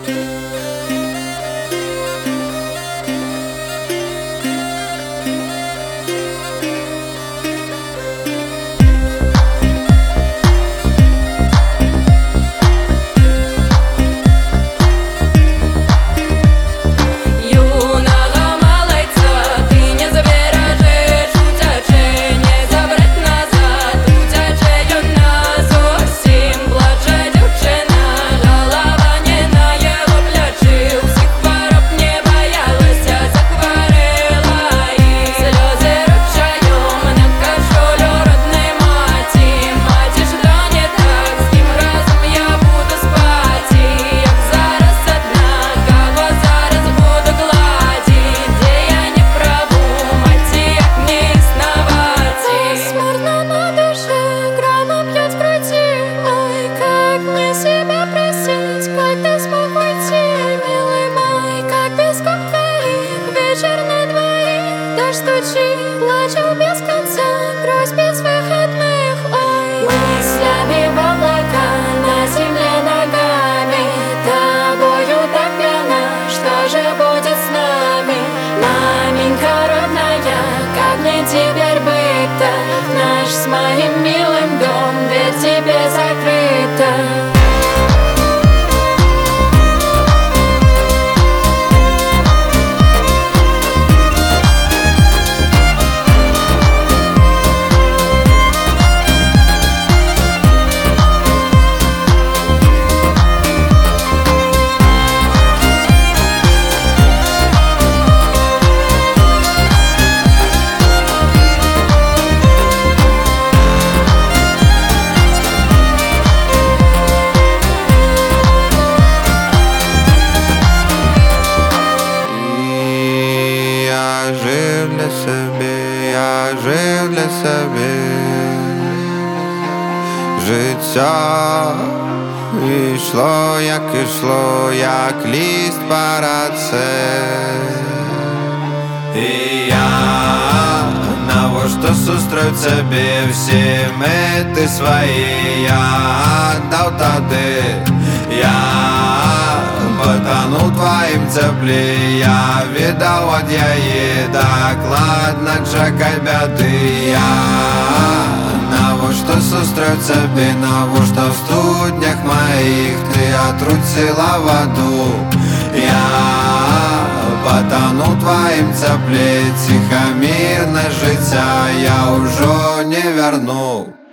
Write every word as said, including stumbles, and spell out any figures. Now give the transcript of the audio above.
Стучи, плачу без конца, грусть без выходных. Ой, мыслями в облака, на земле ногами, тобою так пьяна, что же будет с нами? Маменька родная, как мне теперь быть-то? Наш с моим милым дом, дверь тебе закрыта. Я жив для себе життя йшло, як ішло, як ліст по раце. І я навошта зустрів тебе всі мети свої я дав тоді. Я потонул в твоим тепле, я видал от яе докладно чекай бяды. Я навошта зустрів тебе, навошта в студнях моих ты отрусила воду. Я потонул в твоим тепле, тихо мирне життя я уже не верну.